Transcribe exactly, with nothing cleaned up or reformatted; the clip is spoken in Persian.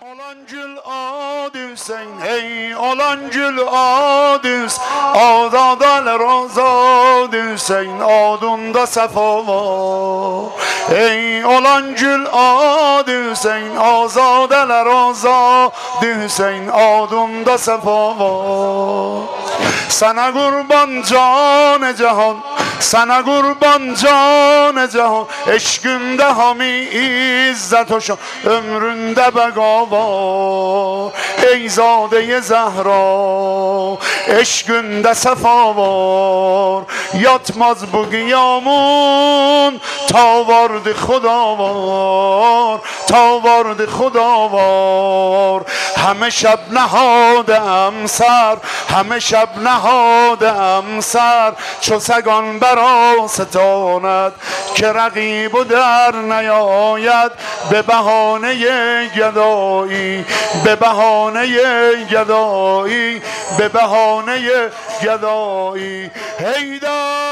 Olan gül adüsen, ey olan gül adüs, azadalar azadüsen, adında sefa var. Ey olan gül adüsen, azadalar azadüsen, adında sefa var. Sana kurban can cihan, sana kurban can cihan, eşkünde hami izzet hoşan, ömründe beka var. Ey zade Zehra, eşkünde sefa var. Yatmaz bu kıyamun, ta vardı Xuda var, ta vardı Xuda var. همه شب نهادم سر، همه شب نهادم سر، چو سگان برا ستاند که رقیب و در نیاید. به بهانه گدایی، به بهانه گدایی، به بهانه گدایی. هیدر